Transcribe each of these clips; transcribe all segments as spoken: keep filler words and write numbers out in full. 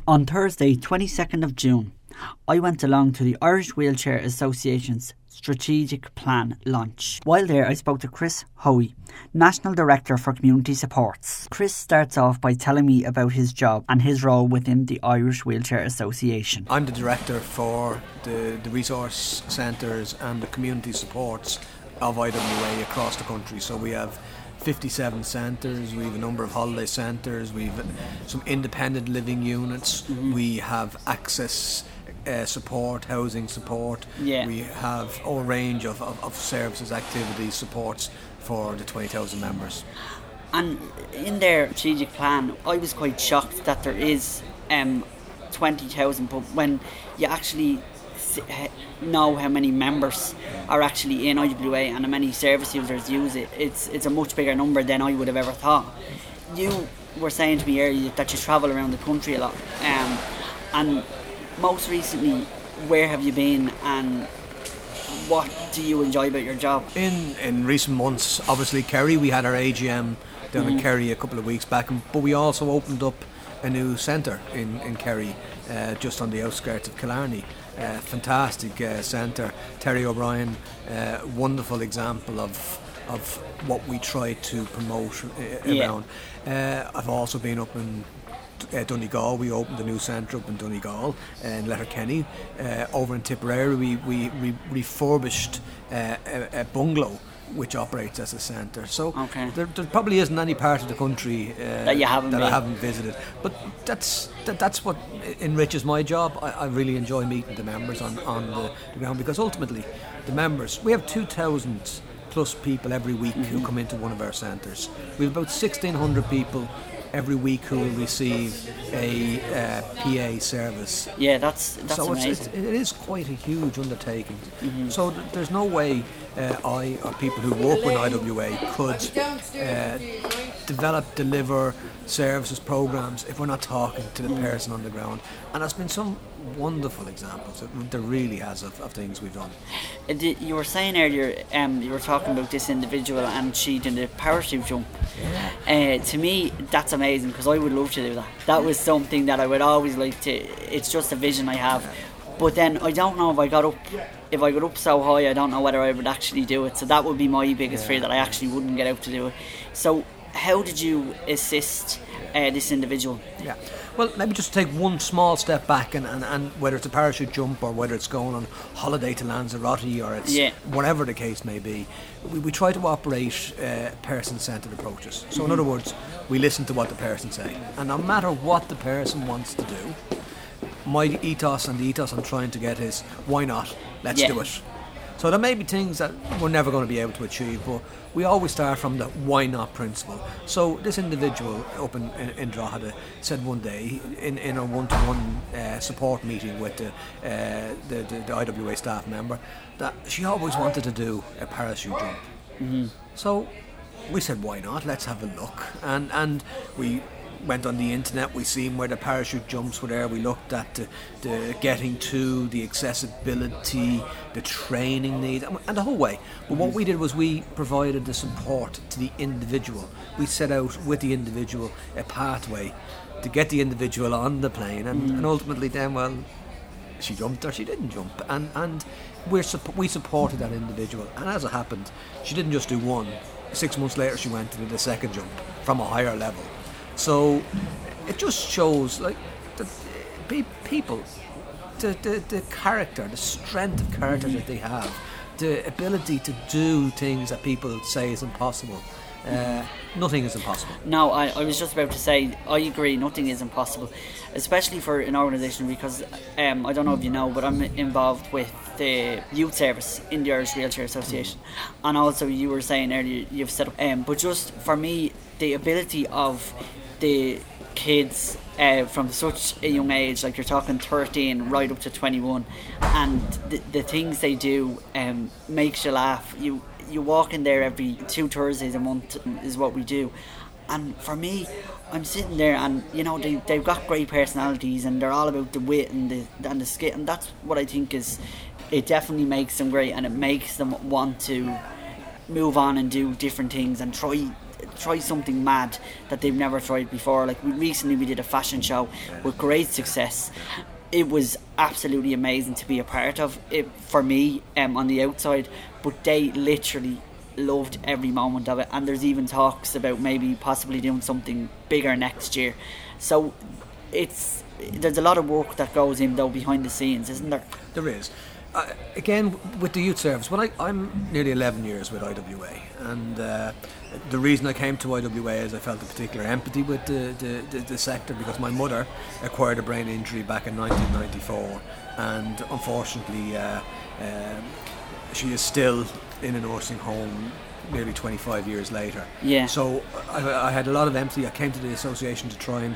On Thursday, twenty-second of June, I went along to the Irish Wheelchair Association's Strategic Plan launch. While there, I spoke to Chris Hoey, National Director for Community Supports. Chris starts off by telling me about his job and his role within the Irish Wheelchair Association. I'm the Director for the, the resource centres and the community supports of I W A across the country. So we have fifty-seven centres, we have a number of holiday centres, we have some independent living units, mm-hmm. we have access uh, support, housing support, yeah. we have a range of, of, of services, activities, supports for the twenty thousand members. And in their strategic plan, I was quite shocked that there is um, twenty thousand, but when you actually know how many members are actually in I W A and how many service users use it, it's it's a much bigger number than I would have ever thought. You were saying to me earlier that you travel around the country a lot, um, and most recently, where have you been and what do you enjoy about your job? In in recent months, obviously Kerry, we had our A G M down mm-hmm. in Kerry a couple of weeks back, but we also opened up a new centre in, in Kerry, uh, just on the outskirts of Killarney. Uh, fantastic uh, centre. Terry O'Brien, uh, wonderful example of of what we try to promote uh, yeah. around. Uh, I've also been up in uh, Donegal. We opened a new centre up in Donegal, uh, in Letterkenny. Uh, over in Tipperary, we, we, we refurbished uh, a, a bungalow which operates as a centre. So okay. there, there probably isn't any part of the country uh, that, you haven't that been. I haven't visited. But that's that, that's what enriches my job. I, I really enjoy meeting the members on, on the, the ground, because ultimately the members, we have two thousand plus people every week mm-hmm. who come into one of our centres. We have about sixteen hundred people every week who will receive a uh, P A service. Yeah, that's that's so amazing. It's, it's, it is quite a huge undertaking. Mm-hmm. So th- there's no way uh, I or people who work with I W A could uh, develop, deliver services, programs if we're not talking to the mm. person on the ground. And there's been some wonderful examples. There really has of, of things we've done. You were saying earlier, um, you were talking about this individual and she did a parachute jump. Yeah. Uh, to me, that's amazing, because I would love to do that. That was something that I would always like to. It's just a vision I have. Yeah. But then I don't know if I got up, if I got up so high, I don't know whether I would actually do it. So that would be my biggest yeah. fear, that I actually wouldn't get out to do it. So how did you assist uh, this individual? Yeah. Well, maybe just take one small step back, and, and, and whether it's a parachute jump or whether it's going on holiday to Lanzarote or it's yeah. whatever the case may be, we, we try to operate uh, person-centred approaches. So mm-hmm. in other words, we listen to what the person say, and no matter what the person wants to do, my ethos and the ethos I'm trying to get is, why not? Let's yeah. do it. So there may be things that we're never going to be able to achieve, but we always start from the why not principle. So this individual up in, in, in Drogheda said one day in, in a one-to-one uh, support meeting with the, uh, the, the, the I W A staff member that she always wanted to do a parachute jump. Mm-hmm. So we said, why not? Let's have a look. And, and we went on the internet, we seen where the parachute jumps were there, we looked at the, the getting to, the accessibility, the training needs, and the whole way. But what we did was we provided the support to the individual. We set out with the individual a pathway to get the individual on the plane, and, mm. and ultimately then, well, she jumped or she didn't jump, and, and we're, we supported that individual, and as it happened, she didn't just do one. Six months later she went to do the second jump from a higher level. So it just shows, like, the people, the, the, the character, the strength of character that they have, the ability to do things that people say is impossible. Uh, nothing is impossible. No, I, I was just about to say, I agree, nothing is impossible, especially for an organisation, because um, I don't know if you know, but I'm involved with the youth service in the Irish Wheelchair Association, mm. and also you were saying earlier you've set up, um, but just for me, the ability of the kids uh, from such a young age, like you're talking thirteen right up to twenty-one, and the, the things they do um, makes you laugh. You you walk in there every two Thursdays a month is what we do, and for me, I'm sitting there and you know they, they've got great personalities and they're all about the wit and the and the skit, and that's what I think is, it definitely makes them great, and it makes them want to move on and do different things and try try something mad that they've never tried before. Like we, recently we did a fashion show with great success. It was absolutely amazing to be a part of it for me um, on the outside, but they literally loved every moment of it, and there's even talks about maybe possibly doing something bigger next year. So it's there's a lot of work that goes in though behind the scenes, isn't there? There is. Uh, again, with the youth service, when I, I'm nearly eleven years with I W A, and uh, the reason I came to I W A is I felt a particular empathy with the, the, the, the sector, because my mother acquired a brain injury back in nineteen ninety-four, and unfortunately uh, um, she is still in a nursing home nearly twenty-five years later. Yeah. So I, I had a lot of empathy. I came to the association to try and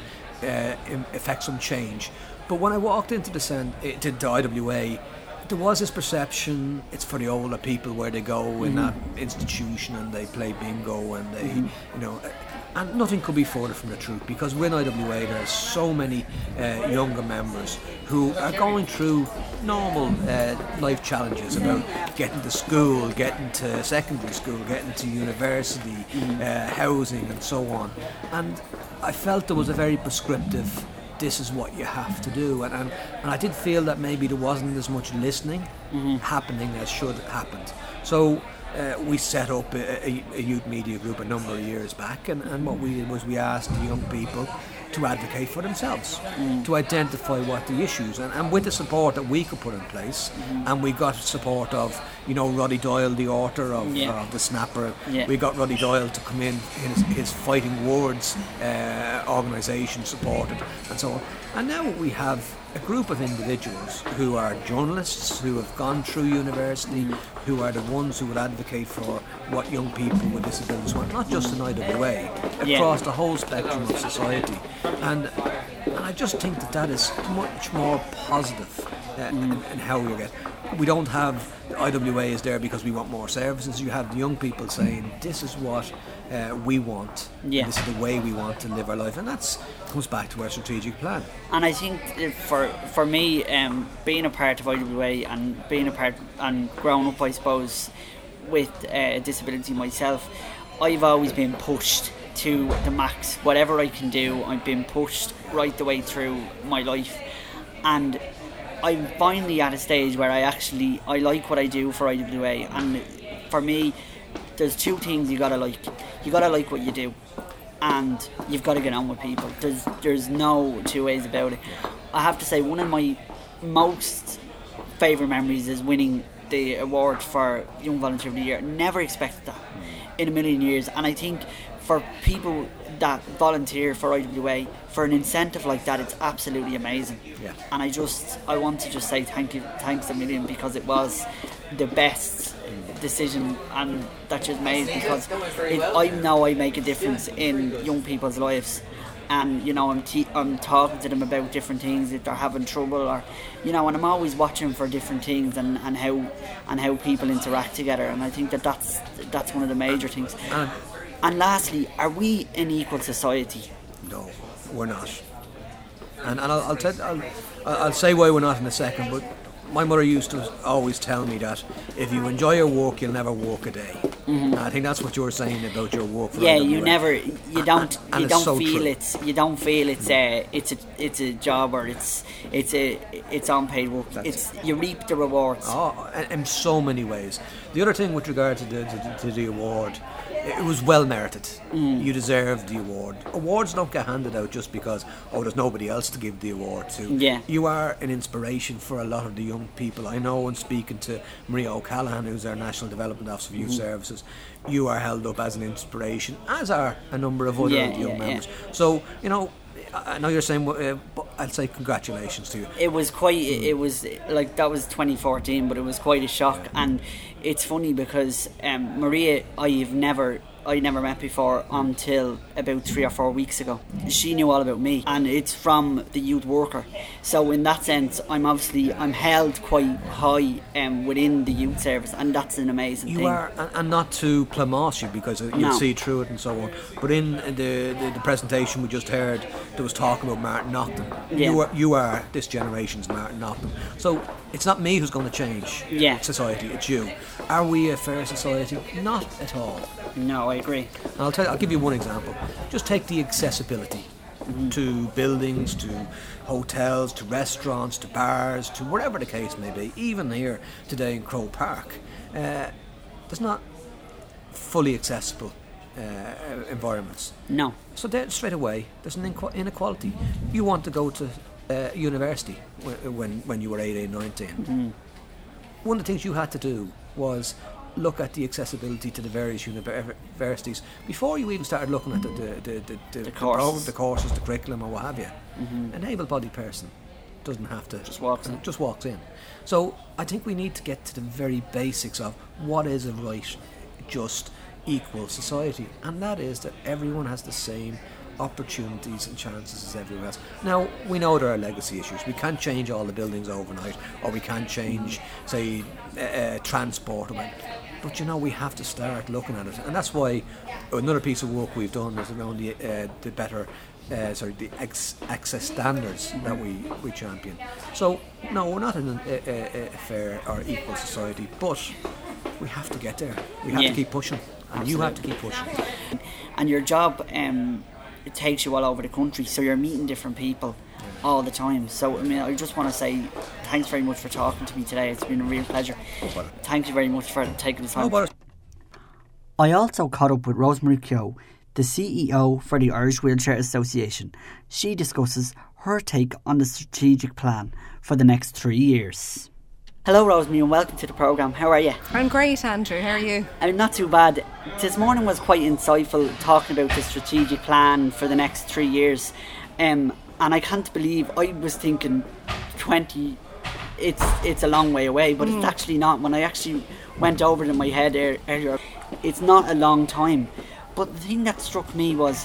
uh, effect some change. But when I walked into the cent- to the I W A, there was this perception it's for the older people, where they go in mm-hmm. that institution and they play bingo and they, mm-hmm. you know, and nothing could be further from the truth, because within I W A there are so many uh, younger members who are going through normal uh, life challenges about getting to school, getting to secondary school, getting to university, mm-hmm. uh, housing and so on. And I felt there was a very prescriptive, this is what you have to do, and and, and I did feel that maybe there wasn't as much listening mm-hmm. happening as should have happened. So uh, we set up a, a, a youth media group a number of years back, and, and what we did was we asked the young people to advocate for themselves, mm. to identify what the issues, and, and with the support that we could put in place, mm-hmm. and we got support of, you know, Roddy Doyle, the author of yeah. uh, The Snapper. Yeah. We got Roddy Doyle to come in, his, his Fighting Words uh, organisation supported, and so on. And now we have a group of individuals who are journalists, who have gone through university, who are the ones who would advocate for what young people with disabilities want, not just in I W A, across yeah. the whole spectrum of society. And, and I just think that that is much more positive uh, mm. in, in how we get. We don't have I W A is there because we want more services. You have the young people saying, this is what uh, we want, yeah. this is the way we want to live our life, and that comes back to our strategic plan. And I think for for me, um, being a part of I W A and being a part and growing up, I suppose, with uh, a disability myself, I've always been pushed to the max. Whatever I can do, I've been pushed right the way through my life, and I'm finally at a stage where I actually I like what I do for I W A. And for me, there's two things you gotta like. You gotta like what you do, and you've got to get on with people. There's there's no two ways about it. I have to say, one of my most favourite memories is winning the award for Young Volunteer of the Year. Never expected that in a million years. And I think for people that volunteer for I W A, for an incentive like that, it's absolutely amazing. Yeah. And I just I want to just say thank you, thanks a million, because it was the best decision and that you've made, because it, I know I make a difference in young people's lives, and you know I'm te- I'm talking to them about different things if they're having trouble, or you know, and I'm always watching for different things and, and how and how people interact together, and I think that that's that's one of the major things. And, and lastly, are we an equal society? No, we're not. And and I'll I'll, tell, I'll I'll say why we're not in a second, but my mother used to always tell me that if you enjoy your work, you'll never work a day. Mm-hmm. And I think that's what you were saying about your work. For yeah, I W A. you never, you don't, and, and you don't so feel true. it's, you don't feel it's a, it's a, it's a job, or it's, it's a, it's unpaid work. That's it's it. You reap the rewards. Oh, in, in so many ways. The other thing with regard to the to, to the award, it was well merited. Mm. You deserved the award. Awards don't get handed out just because, oh, there's nobody else to give the award to. Yeah. You are an inspiration for a lot of the young people. I know when speaking to Maria O'Callaghan, who's our National Development Officer of Youth mm. Services, you are held up as an inspiration, as are a number of other yeah, young yeah, members. Yeah. So, you know, I know you're saying, uh, but I'll say congratulations to you. It was quite, mm. it was like, that was twenty fourteen, but it was quite a shock. Yeah. And it's funny because um, Maria, I've never, I never met before until about three or four weeks ago. She knew all about me, and it's from the youth worker. So in that sense, I'm obviously, I'm held quite high um, within the youth service, and that's an amazing you thing. You are, and, and not to plamass you, because you'll no. see through it and so on. But in the, the, the presentation we just heard, there was talk about Martin Nocton. Yeah. You are, you are this generation's Martin Nocton. So it's not me who's going to change yeah. society, it's you. Are we a fair society? Not at all. No, I agree. And I'll tell you, I'll give you one example. Just take the accessibility mm-hmm. to buildings, to hotels, to restaurants, to bars, to whatever the case may be. Even here today in Croke Park, uh, there's not fully accessible uh, environments. No. So there, straight away, there's an inequality. You want to go to uh, university when when you were eighteen, nineteen. Mm-hmm. One of the things you had to do was look at the accessibility to the various universities before you even started looking at the the, the, the, the, the, courses. program, the courses, the curriculum, or what have you. Mm-hmm. An able-bodied person doesn't have to just walks in. Just walks in. So I think we need to get to the very basics of what is a right, just, equal society, and that is that everyone has the same opportunities and chances as everyone else. Now, we know there are legacy issues. We can't change all the buildings overnight, or we can't change, say, uh, uh, transport. But, you know, we have to start looking at it. And that's why another piece of work we've done is around the, uh, the better, uh, sorry, the ex- access standards that we, we champion. So, no, we're not in a, a, a fair or equal society, but we have to get there. We have yeah. to keep pushing. And Absolutely. You have to keep pushing. And your job, um, it takes you all over the country, so you're meeting different people yeah. all the time. So, I mean, I just want to say thanks very much for talking to me today. It's been a real pleasure. No Thank you very much for taking the time. No I also caught up with Rosemary Keogh, the C E O for the Irish Wheelchair Association. She discusses her take on the strategic plan for the next three years. Hello Rosemary and welcome to the programme. How are you? I'm great, Andrew. How are you? I'm not too bad. This morning was quite insightful, talking about the strategic plan for the next three years. Um, and I can't believe, I was thinking twenty, it's it's a long way away, but mm. it's actually not. When I actually went over it in my head earlier, it's not a long time. But the thing that struck me was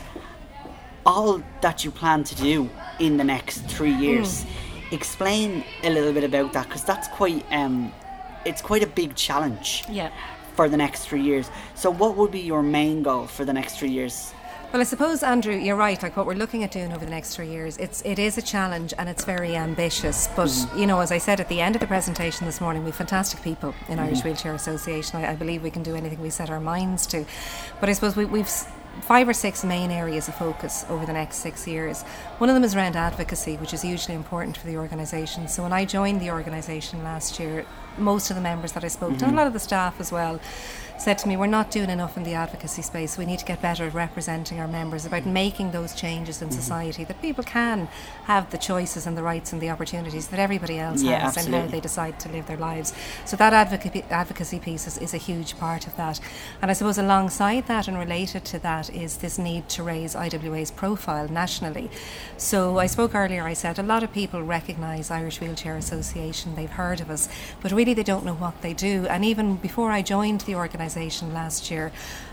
all that you plan to do in the next three years. Mm. Explain a little bit about that, because that's quite um, it's quite a big challenge yeah. for the next three years. So what would be your main goal for the next three years? Well, I suppose, Andrew, you're right. Like what we're looking at doing over the next three years, it's it is a challenge and it's very ambitious. But mm-hmm. you know, as I said at the end of the presentation this morning, we've fantastic people in mm-hmm. Irish Wheelchair Association. I, I believe we can do anything we set our minds to. But I suppose we, we've five or six main areas of focus over the next six years. One of them is around advocacy, which is hugely important for the organisation. So when I joined the organisation last year, most of the members that I spoke mm-hmm. to, and a lot of the staff as well, said to me, we're not doing enough in the advocacy space. We need to get better at representing our members, about making those changes in mm-hmm. society, that people can have the choices and the rights and the opportunities that everybody else yeah, has absolutely. and how they decide to live their lives. So that advocacy, advocacy piece is, is a huge part of that. And I suppose alongside that and related to that is this need to raise I W A's profile nationally. So I spoke earlier, I said a lot of people recognise Irish Wheelchair Association, they've heard of us, but really they don't know what they do. And even before I joined the organisation last year,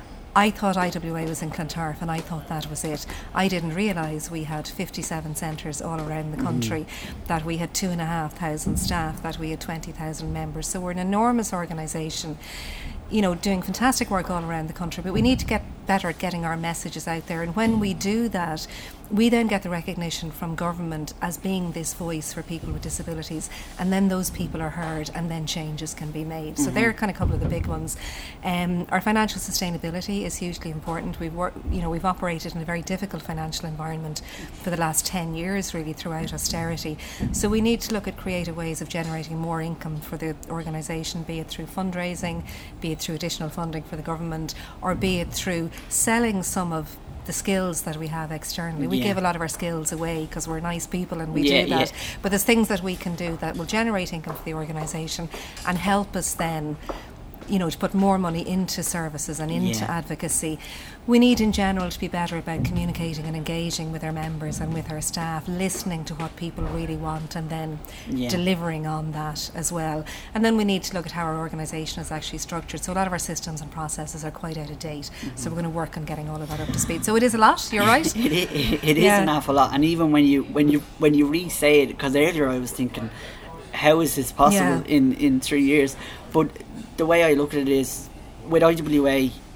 I thought I W A was in Clontarf and I thought that was it. I didn't realise we had fifty-seven centres all around the country, mm. that we had two and a half thousand staff, that we had twenty thousand members. So we're an enormous organisation, you know, doing fantastic work all around the country, but we need to get better at getting our messages out there. And when we do that, we then get the recognition from government as being this voice for people with disabilities, and then those people are heard and then changes can be made. Mm-hmm. So they're kind of a couple of the big ones. Um, our financial sustainability is hugely important. We've worked, you know, we've operated in a very difficult financial environment for the last ten years, really, throughout austerity. So we need to look at creative ways of generating more income for the organisation, be it through fundraising, be it through additional funding for the government, or be it through selling some of the skills that we have externally. We yeah. give a lot of our skills away because we're nice people and we yeah, do that. Yeah. But there's things that we can do that will generate income for the organisation and help us then, you know, to put more money into services and into yeah. advocacy. We need in general to be better about communicating and engaging with our members and with our staff, listening to what people really want and then yeah. delivering on that as well. And then we need to look at how our organisation is actually structured. So a lot of our systems and processes are quite out of date. Mm-hmm. So we're going to work on getting all of that up to speed. So it is a lot, you're right. it it, it yeah. is an awful lot. And even when you when you when you re-say it, because earlier I was thinking, how is this possible yeah. in, in three years? But the way I look at it is, with I W A,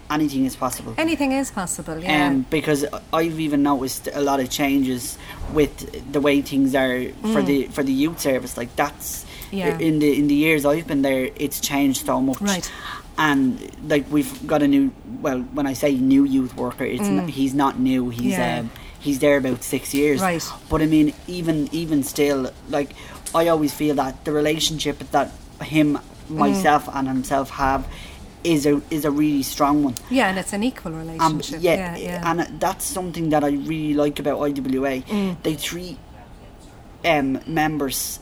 anything is possible. Anything is possible, yeah. Um, because I've even noticed a lot of changes with the way things are for Mm. the for the youth service. Like that's Yeah. in the in the years I've been there, it's changed so much. Right. And like we've got a new, well, when I say new youth worker, it's n- he's not new. He's Mm. Yeah. um, he's there about six years. Right. But I mean, even even still, like I always feel that the relationship that him, myself, and himself have is a is a really strong one. Yeah, and it's an equal Um, relationship. yeah, yeah, yeah. and that's something that I really like about I W A. Mm. They treat um, members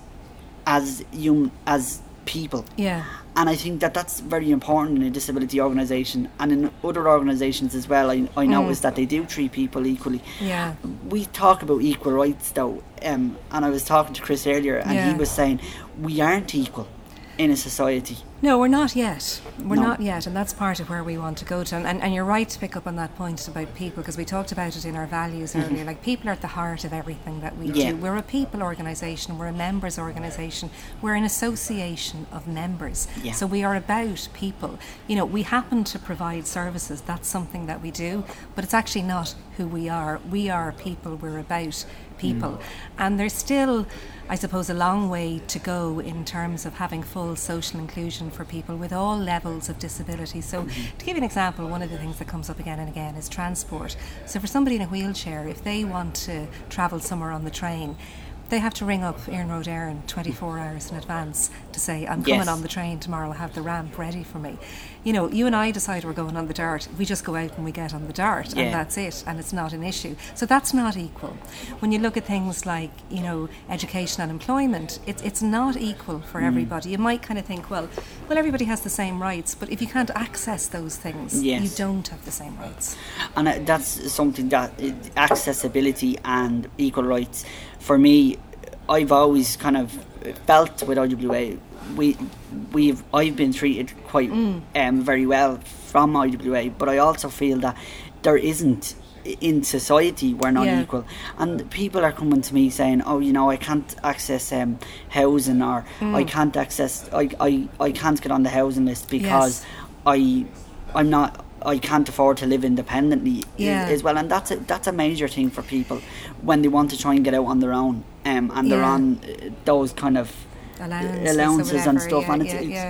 as young as people, yeah. and I think that that's very important in a disability organisation and in other organisations as well. I I notice that they do treat people equally. Yeah. We talk about equal rights though, um, and I was talking to Chris earlier, and Yeah. he was saying we aren't equal in a society. No, we're not yet. We're No. not yet, and that's part of where we want to go to. And, and, and you're right to pick up on that point about people, because we talked about it in our values earlier. Like, people are at the heart of everything that we Yeah. do. We're a people organisation, we're a members organisation, we're an association of members. Yeah. So we are about people. You know, we happen to provide services, that's something that we do, but it's actually not who we are. We are people, we're about people. And there's still, I suppose, a long way to go in terms of having full social inclusion for people with all levels of disability. So to give you an example, one of the things that comes up again and again is transport. So for somebody in a wheelchair, if they want to travel somewhere on the train, they have to ring up Erin Road Éireann twenty-four hours in advance to say, I'm coming Yes. on the train tomorrow, I have the ramp ready for me. You know, you and I decide we're going on the Dart, we just go out and we get on the Dart, Yeah. and that's it, and it's not an issue. So that's not equal. When you look at things like, you know, education and employment, it's it's not equal for Mm. everybody. You might kind of think, well, well, everybody has the same rights, but if you can't access those things, Yes. you don't have the same rights. And uh, that's something that uh, accessibility and equal rights, for me, I've always kind of felt with I W A, we we've I've been treated quite Mm. um, very well from I W A, but I also feel that there isn't, in society we're not Yeah. equal, and people are coming to me saying, oh, you know, I can't access um, housing, or Mm. I can't access I, I, I can't get on the housing list because Yes. I I'm not I can't afford to live independently i- Yeah. as well, and that's a, that's a major thing for people when they want to try and get out on their own, um, and they're Yeah. on uh, those kind of Allowances, or allowances and whatever, stuff, yeah, and it's, yeah, it's yeah.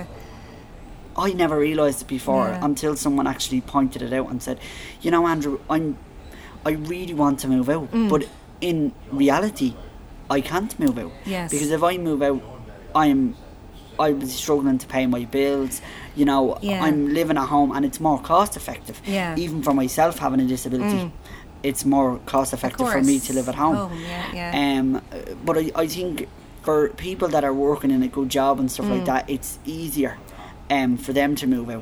I never realised it before Yeah. until someone actually pointed it out and said, you know, Andrew, I'm I really want to move out, Mm. but in reality I can't move out, Yes. because if I move out, I'm I'm struggling to pay my bills, you know. Yeah. I'm living at home, and it's more cost effective, Yeah. even for myself having a disability. Mm. It's more cost effective for me to live at home. Home, yeah, yeah. Um, but I, I think for people that are working in a good job and stuff Mm. like that, it's easier um, for them to move out.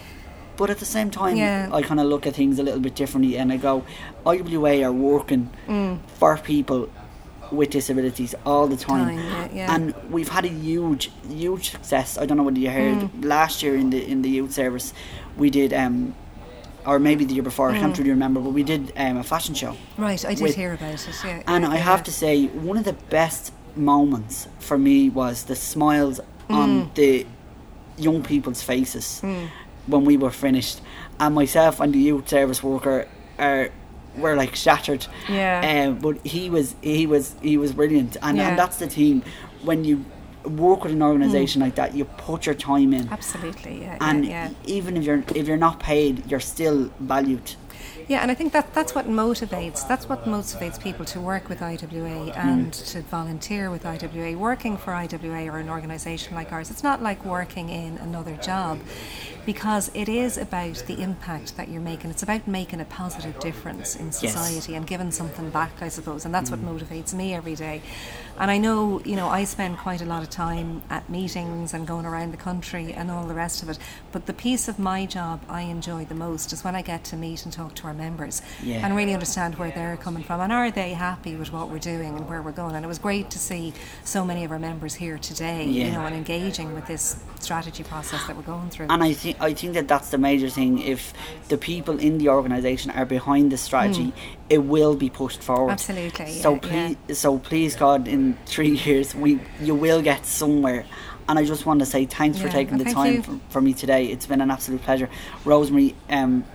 But at the same time, Yeah. I kind of look at things a little bit differently, and I go, I W A are working Mm. for people with disabilities all the time, Time, yeah, yeah. and we've had a huge, huge success. I don't know whether you heard Mm. last year in the in the youth service, we did, um, or maybe the year before, I can't Mm. really remember, but we did um, a fashion show. Right, I did with- hear about it, yeah. And yeah, I have yeah. to say, one of the best moments for me was the smiles on Mm. the young people's faces Mm. when we were finished, and myself and the youth service worker are were like shattered. Yeah. Um, but he was he was he was brilliant, and, Yeah. and that's the thing, when you work with an organisation like that, you put your time in, Absolutely, yeah, and yeah, yeah. even if you're if you're not paid, you're still valued. Yeah, and I think that that's what motivates that's what motivates people to work with I W A and to volunteer with I W A. Working for I W A or an organisation like ours, it's not like working in another job, because it is about the impact that you're making. It's about making a positive difference in society and giving something back, I suppose, and that's what motivates me every day. And I know, you know, I spend quite a lot of time at meetings and going around the country and all the rest of it, but the piece of my job I enjoy the most is when I get to meet and talk to our members Yeah. and really understand where they're coming from, and are they happy with what we're doing and where we're going. And it was great to see so many of our members here today, Yeah. you know, and engaging with this strategy process that we're going through. And I think I think that that's the major thing. If the people in the organisation are behind the strategy, it will be pushed forward. Absolutely, So yeah, please, so please, God, in three years, we you will get somewhere. And I just want to say thanks for Yeah, taking the thank time you. for, for me today. It's been an absolute pleasure, Rosemary. Um,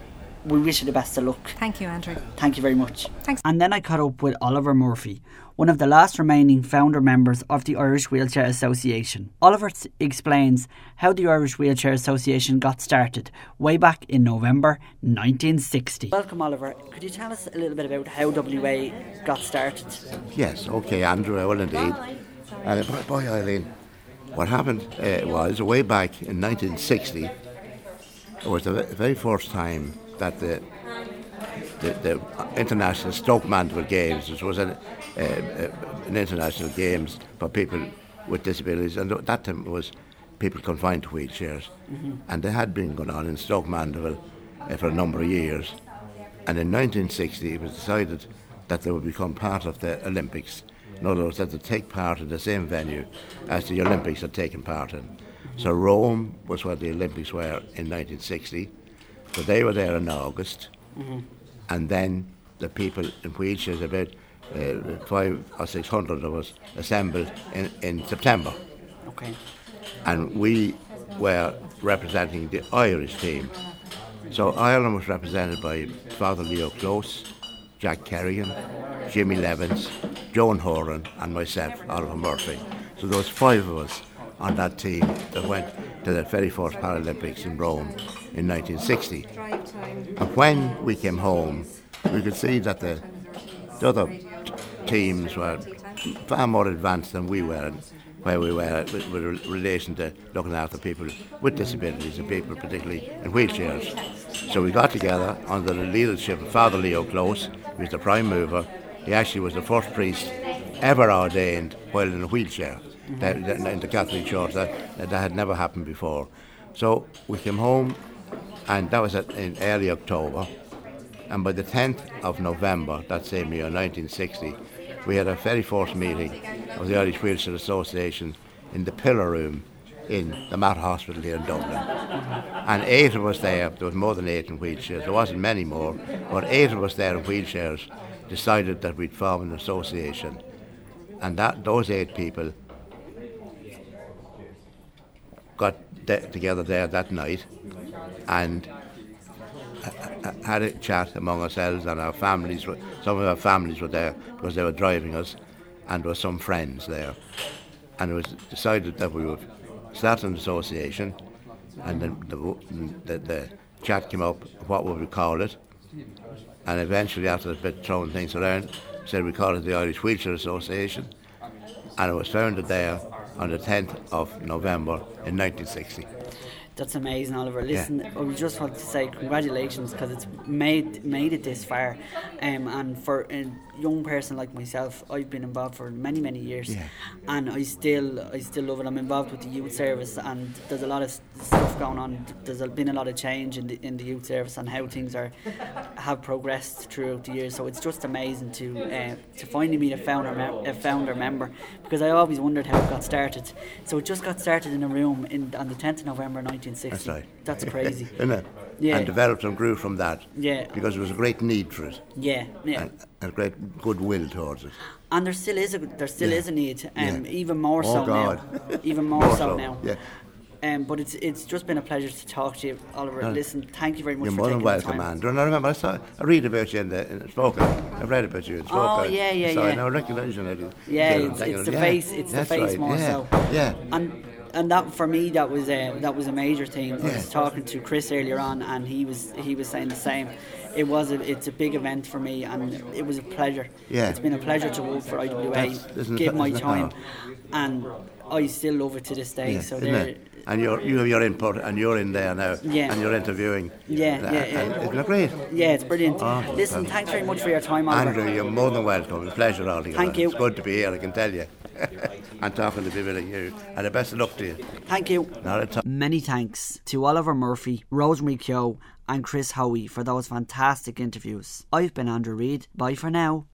we wish you the best of luck. Thank you, Andrew. Thank you very much. Thanks. And then I caught up with Oliver Murphy, one of the last remaining founder members of the Irish Wheelchair Association. Oliver t- explains how the Irish Wheelchair Association got started way back in November nineteen sixty. Welcome, Oliver. Could you tell us a little bit about how W A got started? Yes, okay, Andrew, I will indeed. Uh, boy, boy, Eileen, what happened uh, was, way back in nineteen sixty, it was the very first time that the the, the International Stoke Mandeville Games, which was an, uh, uh, an international games for people with disabilities, and that time it was people confined to wheelchairs, mm-hmm. and they had been going on in Stoke Mandeville uh, for a number of years, and in nineteen sixty it was decided that they would become part of the Olympics. In other words, that they take part in the same venue as the Olympics had taken part in. Mm-hmm. So Rome was where the Olympics were in nineteen sixty, so they were there in August, mm-hmm. and then the people in wheelchairs, about uh, five or six hundred of us, assembled in, in September. Okay. And we were representing the Irish team. So Ireland was represented by Father Leo Close, Jack Kerrigan, Jimmy Levins, Joan Horan, and myself, Oliver Murphy. So there was five of us on that team that went to the very first Paralympics in Rome in nineteen sixty. And when we came home, we could see that the, the other t- teams were far more advanced than we were, where we were with, with relation to looking after people with disabilities and people particularly in wheelchairs. So we got together under the leadership of Father Leo Close, who was the prime mover. He actually was the first priest ever ordained while in a wheelchair, mm-hmm. that, that, in the Catholic Church. That, that had never happened before. So we came home, and that was at, in early October, and by the tenth of November that same year, nineteen sixty, we had our very first meeting of the Irish Wheelchair Association in the Pillar Room in the Mater Hospital here in Dublin. And eight of us there, there was more than eight in wheelchairs, there wasn't many more, but eight of us there in wheelchairs decided that we'd form an association. And that those eight people got de- together there that night and had a chat among ourselves, and our families were, some of our families were there because they were driving us, and there were some friends there. And it was decided that we would start an association, and then the, the, the chat came up, what would we call it? And eventually, after a bit throwing things around, said we call it the Irish Wheelchair Association, and it was founded there on the tenth of November in nineteen sixty. That's amazing, Oliver. Listen, yeah. I would just want to say congratulations, because it's made made it this far, um, and for a young person like myself, I've been involved for many many years, yeah. and I still I still love it. I'm involved with the youth service, and there's a lot of stuff going on. There's been a lot of change in the in the youth service and how things are have progressed throughout the years. So it's just amazing to uh, to finally meet a founder me- a founder member, because I always wondered how it got started. So it just got started in a room in on the tenth of November nineteen sixty. That's right. That's crazy. Isn't it? Yeah. And developed and grew from that. Yeah. Because there was a great need for it. Yeah. Yeah. And a great goodwill towards it. And there still is a there still yeah. is a need, um, yeah. even more oh so God. now. Even more, more so, so now. Yeah. Um, but it's it's just been a pleasure to talk to you, Oliver. No, Listen, thank you very much You're for more taking than welcome, the time. Andrew. And I remember I saw I read about you in the in Spoken. I've read about you in Spoken. Oh yeah, yeah, so yeah. I now recognise you. Now. Yeah, it's, it's the yeah. face. It's That's the face right. more yeah. so. Yeah. And and that for me that was a that was a major thing. I Yeah. was talking to Chris earlier on, and he was he was saying the same. It was a, it's a big event for me, and it was a pleasure. Yeah. It's been a pleasure to work for I W A, That's- isn't give it- my isn't it time, now? and I still love it to this day. Yeah, so isn't there. it? And you're, you have your input, and you're in there now, Yeah. and you're interviewing. Yeah, and, yeah, and yeah. Isn't it great? Yeah, it's brilliant. Oh, Listen, fantastic. thanks very much for your time, Oliver. Andrew, you're more than welcome. It's a pleasure altogether. Thank you. It's good to be here, I can tell you. And talking to people like you. And the best of luck to you. Thank you. Not at all. Many thanks to Oliver Murphy, Rosemary Keogh and Chris Howie for those fantastic interviews. I've been Andrew Reid. Bye for now.